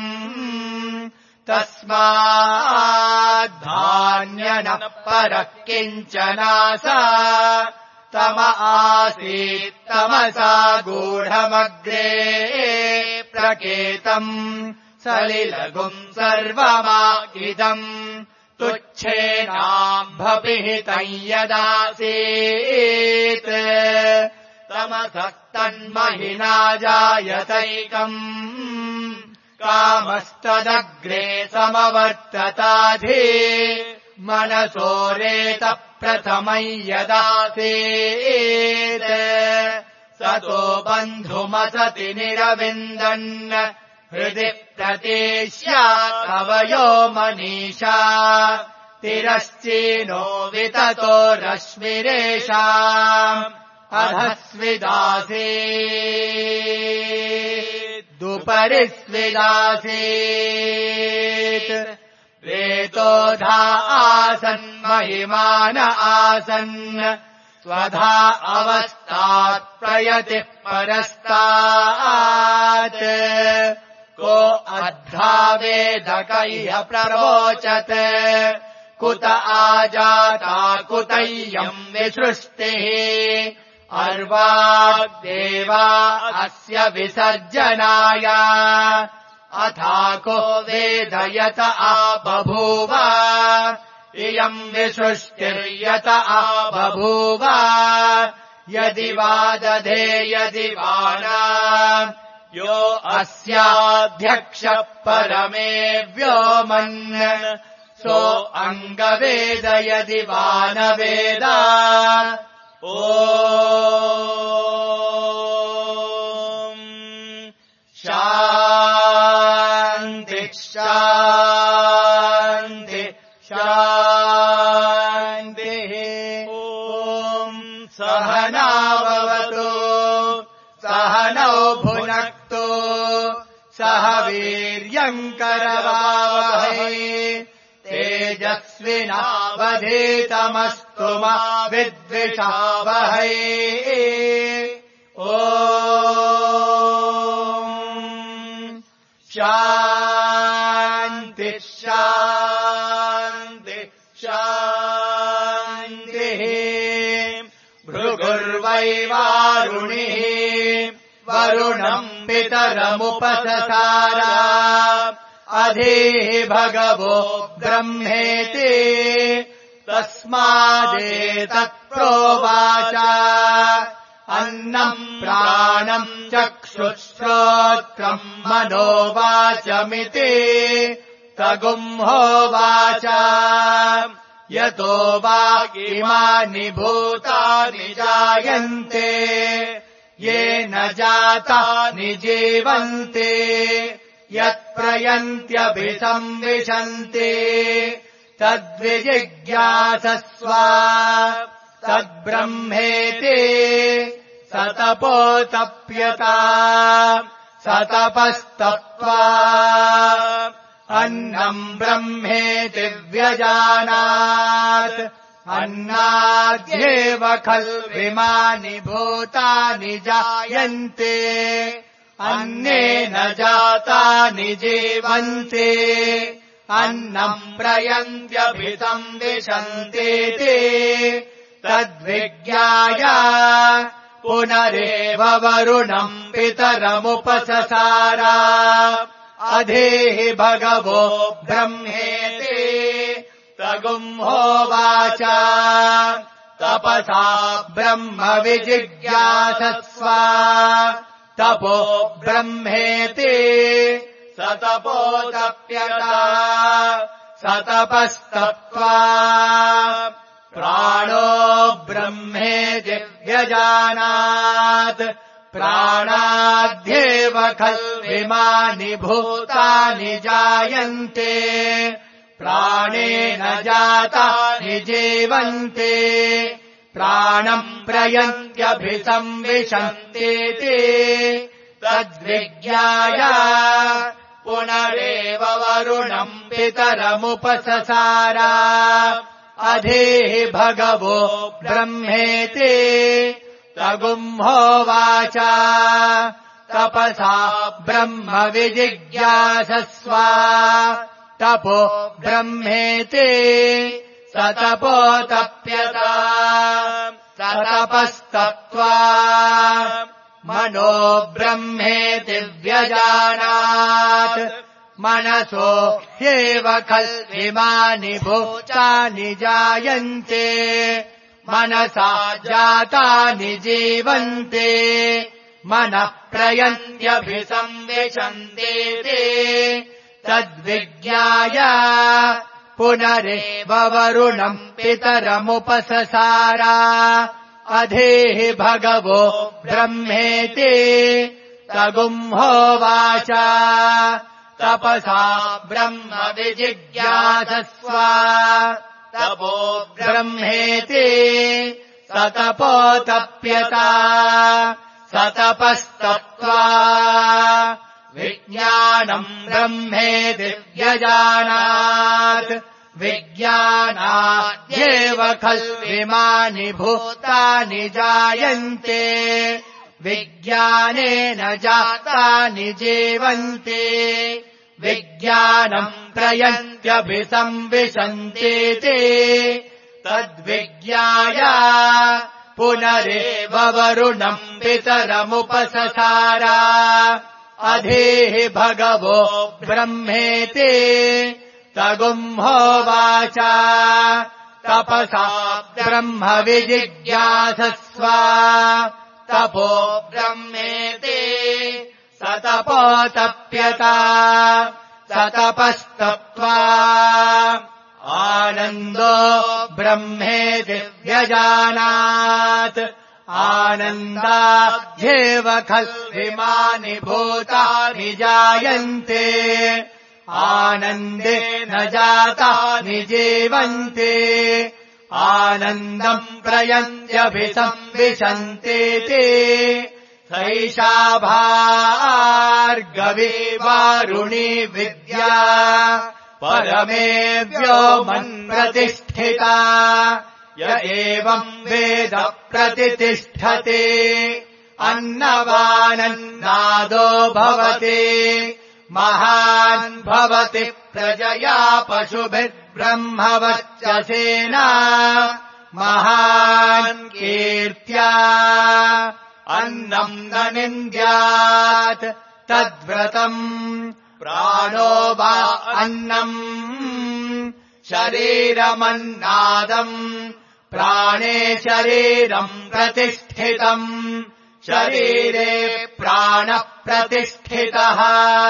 [SPEAKER 1] तस्माद्धान्यनः परः किञ्चनासा तम आसीत् तमसा गूढमग्रे प्रकेतम् सलिलगुम् सर्वमाकिदम् तुच्छेनाम्भपिहितम् यदासीत् तमसः तन्महिना जायतैकम् कामस्तदग्रे समवर्तताधि मनसो रेत प्रथमम् यदासीत् सतो बन्धुमसति निरविन्दन् हृदि प्रतीष्या कवयो मनीषा तिरश्चीनो विततो रश्मिरेषाम् अधस्विदासीत् दुपरि स्विदासीत् वेतोधा आसन् महिमान आसन् स्वधा अवस्थात् प्रयतिः परस्तात् को अद्धा वेदकैः प्ररोचत् कुत आजाता कुतय्यम् विसृष्टिः अर्वाग्देवा अस्य विसर्जनाय अथाको वेदयत आबभूव इयम् विसृष्टिर्यत आबभूव यदि वा दधे यदि वा न यो अस्याध्यक्षः परमे व्योमन् सो अङ्गवेद यदि वा न वेद ॐ शान्ति शान्ति शान्तिः ॐ सहनाववतु सहनौ भुनक्तु सह वीर्यम् करवावहै तेजस्विनावधीतमस्तु मा विद्विषावहै ॐ शान्ति शान्ति शान्तिः वरुणिः वरुणम् पितरमुपससार अधीः भगवो ब्रह्मेति तस्मादेतत्प्रोवाच अन्नम् प्राणम् चक्षुश्रोत्रम् मनोवाचमिति तगुंहोवाच यतो वा इमानि भूतानि जायन्ते येन जातानि जीवन्ते यत्प्रयन्त्यभिसंविशन्ति तद्विजिज्ञासस्व तद्ब्रह्मेति सतपोतप्यता सतपस्तप्त्वा अन्नम् ब्रह्मेति व्यजानात् अन्नाद्येव खल्विमानि भूतानि जायन्ते अन्नेन जातानि जीवन्ते अन्नम् प्रयन्त्यभिसंविशन्तीति तद्विज्ञाय पुनरेव वरुणम् पितरमुपससार अधीः भगवो ब्रह्मेति तगुंहोवाच तपसा ब्रह्म विजिज्ञासस्व तपो ब्रह्मेति सतपोतप्यता सतपस्तप्त्वा प्राणो ब्रह्मेति व्यजानात् प्राणाद्येव खल्विमानि भूतानि जायन्ते प्राणेन जातानि जीवन्ते प्राणम् प्रयन्त्यभिसंविशन्तीति तद्विज्ञाय पुनरेव वरुणम् पितरमुपससार अधीः भगवो ब्रह्मेति तगुंहोवाच तपसा ब्रह्म विजिज्ञासस्व तपो ब्रह्मेति सतपोतप्यता सतपस्तप्त्वा मनो ब्रह्मेति व्यजानात् मनसो ह्येव खल्विमानि भूतानि जायन्ते मनसा जातानि जीवन्ते मनः प्रयन्त्यभिसंविशन्तीति तद्विज्ञाय पुनरेव वरुणम् पितरमुपससार अधीः भगवो ब्रह्मेति तगुंहोवाच तपसा ब्रह्म विजिज्ञासस्व तपो ब्रह्मेति सतपोतप्यता सतपस्तप्त्वा विज्ञानम् ब्रह्मेति व्यजानात् विज्ञानाद्येव खल्विमानि भूतानि जायन्ते विज्ञानेन जातानि जीवन्ते विज्ञानम् प्रयन्त्यभिसंविशन्तीति तद्विज्ञाय पुनरेव वरुणम् पितरमुपससार अधीः भगवो ब्रह्मेति तगुंहोवाच तपसा ब्रह्म विजिज्ञासस्व तपो ब्रह्मेति सतपोतप्यता सतपस्तप्त्वा आनन्दो ब्रह्मेति व्यजानात् आनन्दाद्येव खल्विमानि भूतानि जायन्ते आनन्देन जातानि जीवन्ते आनन्दम् प्रयन्त्यभिसंविशन्तीति सैषा भार्गवी वारुणी विद्या परमे व्योमन् प्रतिष्ठिता य एवम् वेद प्रतितिष्ठते अन्नवानन्नादो भवति महान् भवति प्रजया पशुभिर्ब्रह्मवर्चसेन महान् कीर्त्या अन्नम् न निन्द्यात् तद्व्रतम् प्राणो वा अन्नम् शरीरमन्नादम् प्राणे शरीरम् प्रतिष्ठितम् शरीरे प्राणः प्रतिष्ठितः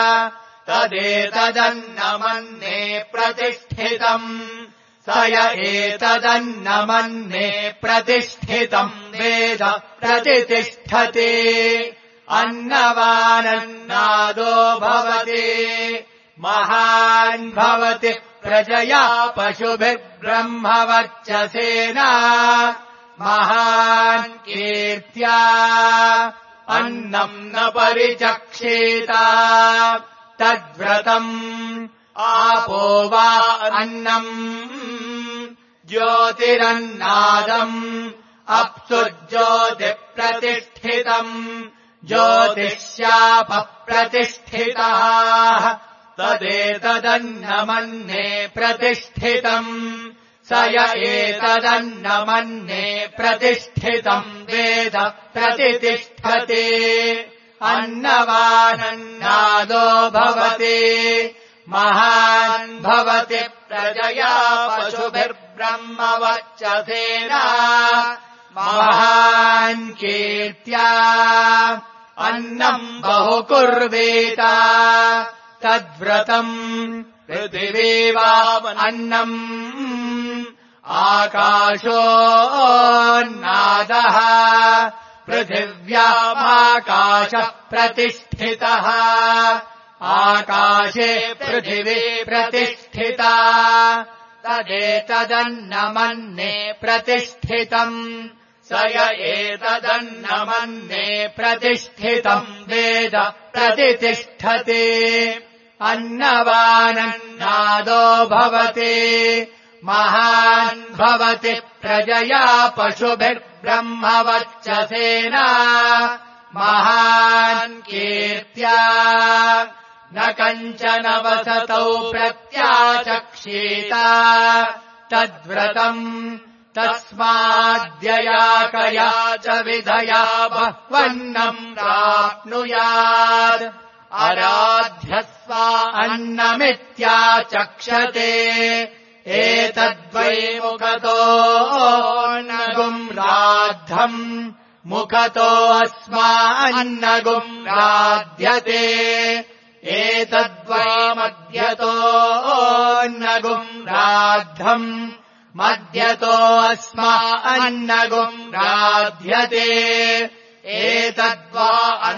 [SPEAKER 1] तदेतदन्नमन्ने प्रतिष्ठितम् स य एतदन्नमन्ने प्रतिष्ठितम् वेद प्रतितिष्ठति अन्नवानन्नादो भवति महान् भवति प्रजया पशुभिर्ब्रह्मवर्चसेना महान् कीर्त्या अन्नम् न परिचक्षेत तद्व्रतम् आपो वा अन्नम् ज्योतिरन्नादम् अप्सु ज्योतिप्रतिष्ठितम् ज्योतिष्यापः प्रतिष्ठितः तदेतदन्नमन्ने प्रतिष्ठितम् स य एतदन्नमन्ने प्रतिष्ठितम् वेद प्रतितिष्ठति अन्नवानन्नादो भवति महान् भवति प्रजया पशुभिर्ब्रह्मवर्चसेना महान् कीर्त्या अन्नम् बहुकुर्वेत तद्व्रतम् पृथिवीवावन्नम् आकाशोन्नादः पृथिव्यामाकाशः प्रतिष्ठितः आकाशे पृथिवी प्रतिष्ठिता तदेतदन्नमन्ने प्रतिष्ठितम् स य एतदन्नमन्ने प्रतिष्ठितम् वेद प्रतितिष्ठति अन्नवानन्नादो भवति महान् भवति प्रजया पशुभिर्ब्रह्मवर्चसेना महान् कीर्त्या न कञ्चन वसतौ प्रत्याचक्षेत तद्व्रतम् तस्माद्यया कया च विधया बह्वन्नम् प्राप्नुयात् आराध्यस्वा अन्नमित्याचक्षते एतद्वै मुखतोऽन्नगुम् राद्धम् मुखतो अस्मान्नगुम् राध्यते एतद्वै मध्यतोऽन्नगुम् राद्धम् मध्यतो अस्मान्नगुम् राध्यते एतद्वा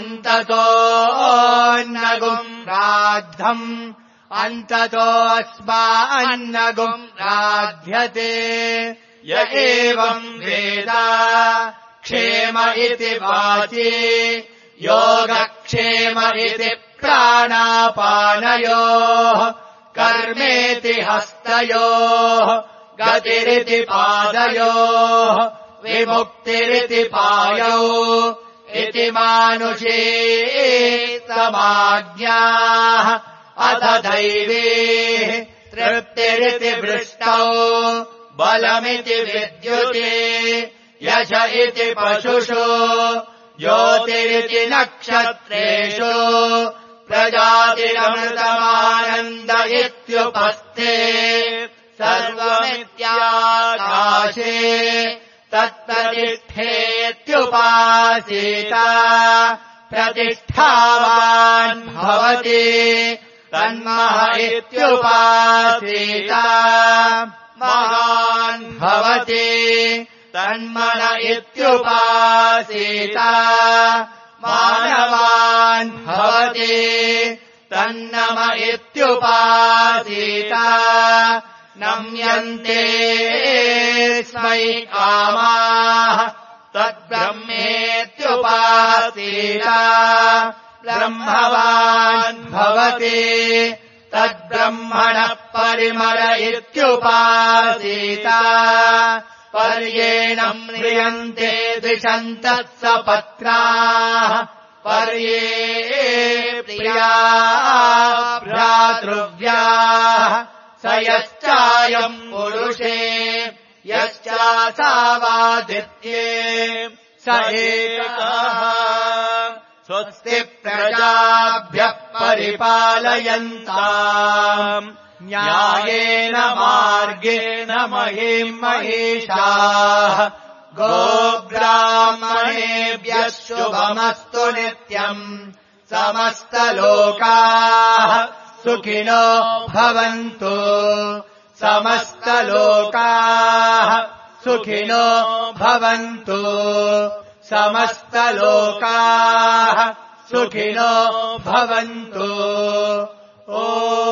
[SPEAKER 1] अन्ततोऽन्नगुम् राद्धम् अन्ततो अस्मान्नगुम् राध्यते य एवम् वेद क्षेम इति वाचि योगक्षेम इति प्राणापानयोः कर्मेति हस्तयोः गतिरिति पादयोः विमुक्तिरिति पायौ इति मानुषे समाज्ञाः अथ दैवीः तृप्तिरिति वृष्टौ बलमिति विद्युते यश इति पशुषु ज्योतिरिति नक्षत्रेषु प्रजातिरमृतमानन्द इत्युपस्थे सर्वमित्याकाशे तत्प्रतिष्ठेत्युपासीत प्रतिष्ठावान् भवति तन्मह इत्युपासीत महान् भवति तन्मन इत्युपासीत मानवान् भवति तन्नम इत्युपासीत नम्यन्ते स्मै कामाः तद्ब्रह्मेत्युपासीत ब्रह्मवान् भवति तद्ब्रह्मणः परिमल इत्युपासीत पर्येण म्रियन्ते द्विषन्तः सपत्नाः पर्ये प्रिया भ्रातृव्याः स यश्चायम् पुरुषे यश्चासावादित्ये स एकः स्वस्ति प्रजाभ्यः परिपालयन्ताम् न्यायेन मार्गेण महीम् महिषाः गोब्राह्मणेभ्यः शुभमस्तु नित्यम् समस्तलोकाः सुखिनो भवन्तु समस्तलोकाः सुखिनो भवन्तु समस्तलोकाः सुखिनो भवन्तु।